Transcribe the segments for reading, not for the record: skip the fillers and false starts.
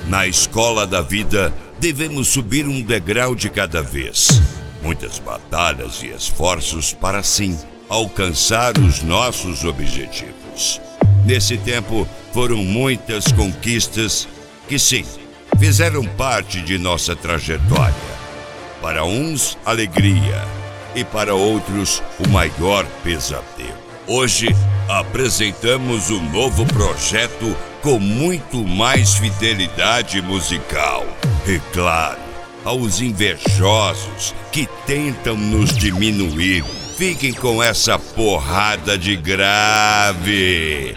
Na escola da vida, devemos subir um degrau de cada vez. Muitas batalhas e esforços para, assim, alcançar os nossos objetivos. Nesse tempo, foram muitas conquistas que, sim, fizeram parte de nossa trajetória. Para uns, alegria, e para outros, o maior pesadelo. Hoje, apresentamos um novo projeto com muito mais fidelidade musical. E claro, aos invejosos que tentam nos diminuir, fiquem com essa porrada de grave.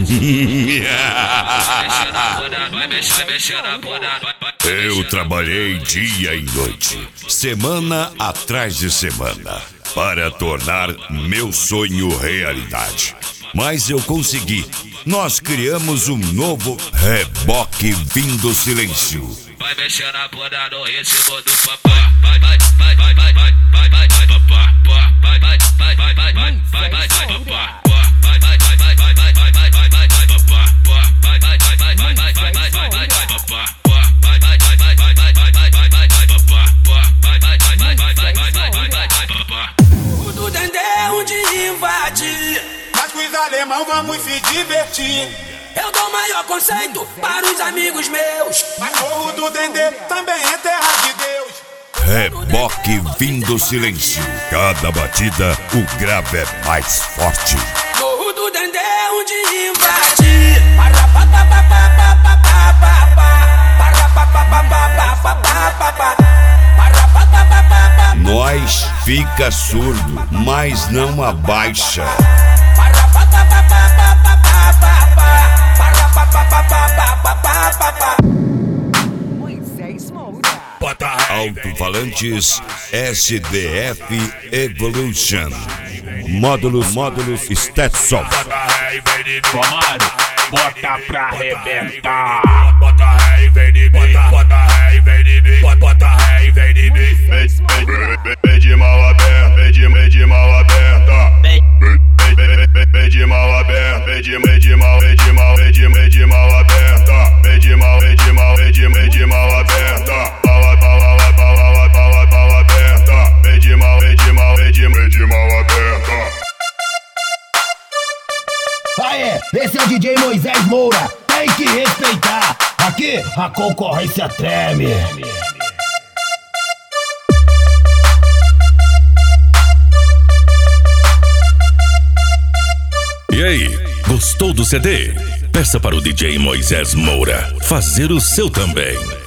Eu trabalhei dia e noite, semana atrás de semana, para tornar meu sonho realidade. Mas eu consegui. Nós criamos um novo reboque vindo silêncio. Vai mexer na bunda no ritmo do papá. Vai, vai, vai, vai, vai, vai, vai, vai, vai, papá. Vai, vai, vai, vai, vai, vai, vai, vai, vai, papá. Vai, vai, vai, vai, vai, vai, vai, vai, vai, vai, vai, papá. Vai, vai, vai, vai, vai, vai, vai, vai, vai, vai, vai, papá. Vai, vai, vai, vai, vai, vai, vai, vai, vai, vai, vai, papá. Vai, vai, vai, vai, vai, vai, vai, vai, vai, vai, vai, papá. O do Dendê é onde invadir. Mas com os alemão vamos se divertir. Eu dou maior conceito para os amigos meus. Mas Morro do Dendê também é terra de Deus. Reboque vindo silêncio. Cada batida, o grave é mais forte. Morro do Dendê é onde invadir. Nós fica surdo, mas não abaixa. Alto-falantes SDF Evolution. Módulos Stetson. Comando, bota pra arrebentar. Bota ré e vem de mim. Bota ré e vem de mim. Bota ré e vem de mim. Vem de mal aberta. Vem de mal aberta. Vem de mal aberta. Vem de mal aberta. Vem de mal aberta. Vem de mal aberta. Vem de mal aberta. Aê, esse é o DJ Moisés Moura, tem que respeitar. Aqui a concorrência treme. E aí, gostou do CD? Peça para o DJ Moisés Moura fazer o seu também.